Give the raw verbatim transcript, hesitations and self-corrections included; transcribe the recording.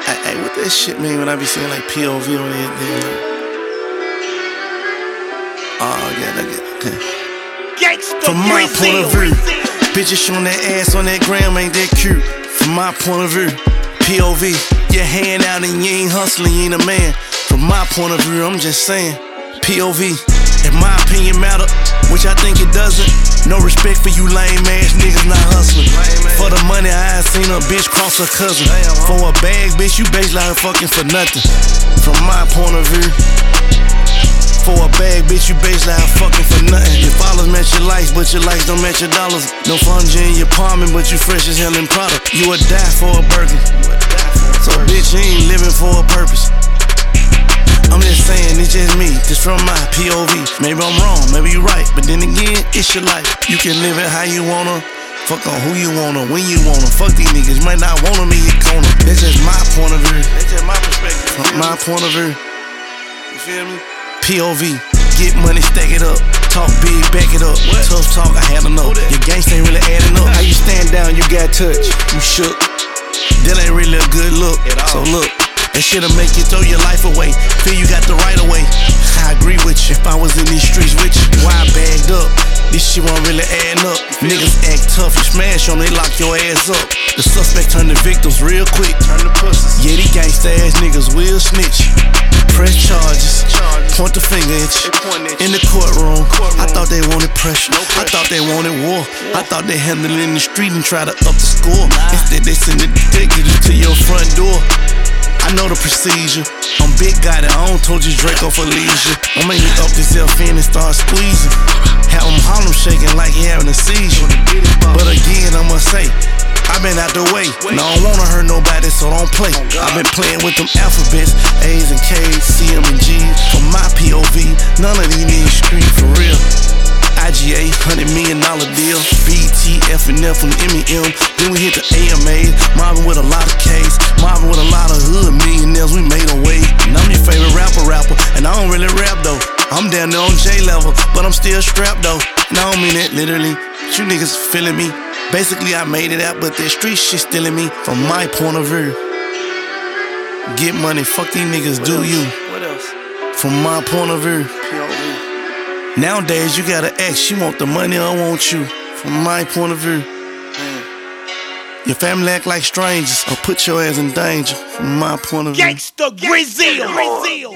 Hey, hey, what that shit mean when I be saying like P O V on everything? Like, oh, yeah, I get it. Okay. From my point of view, bitches showing that ass on that gram ain't that cute. From my point of view, P O V, your hand out and you ain't hustling, you ain't a man. From my point of view, I'm just saying, P O V, if my opinion matter, which I think it doesn't, no respect for you lame ass niggas not hustling. For the money, I ain't seen a bitch cross her cousin. For a bag, bitch, you basically like fucking for nothing. From my point of view, for a bag, bitch, you basically like fucking for nothing. Your followers match your likes, but your likes don't match your dollars. No funds in your palming, but you fresh as hell in product. You would die for a burger. So bitch, you ain't living for a purpose. I'm just saying, it's just me, just from my P O V. Maybe I'm wrong, maybe you right, but then again, it's your life. You can live it how you wanna, fuck on who you wanna, when you wanna. Fuck these niggas, you might not want them in your corner. That's just my point of view. That's just my perspective. From my point of view. You feel me? P O V, get money, stack it up. Talk big, back it up. What? Tough talk, I had enough. Your gangsta ain't really adding up. How you stand down, you got touched, you shook. That ain't really a good look. So look, that shit'll make you throw your life away. Feel you got the right of way. I agree with you. If I was in these streets with you, why I bagged up? This shit won't really add up. Niggas act tough, you smash on, they lock your ass up. The suspect turn to victims real quick. Turn to pussies. Yeah, these gangsta ass niggas will snitch. Press charges, point the finger at you. In the courtroom, I thought they wanted pressure. I thought they wanted war. I thought they handled it in the street and try to up the score. Instead, they send the detectives to your front door. I know the procedure. I'm big guy that I don't told you Draco for leisure. I'm making up this L fin and start squeezing. Have him Harlem shaking like he having a seizure. But again, I must say, I been out the way. Now I don't wanna hurt nobody, so don't play. I been playing with them alphabets, A's and K's, C M and G's. From my P O V, none of these niggas street for real. I G A, hundred million dollar deal. B T, F and F and M E M. Then we hit the A M As, mobbing with a lot of K's, mobbing with a lot of hood millionaires. We made a way. And I'm your favorite rapper, rapper, and I don't really rap though. I'm down there on J level, but I'm still strapped though. And I don't mean that literally. You niggas feeling me. Basically, I made it out, but that street shit still in me. From my point of view, get money, fuck these niggas, what do else? You? What else? From my point of view, P O V. Nowadays, you gotta ask, you want the money or want you? From my point of view, mm. Your family act like strangers or put your ass in danger. From my point of view, Gangsta Grizzly.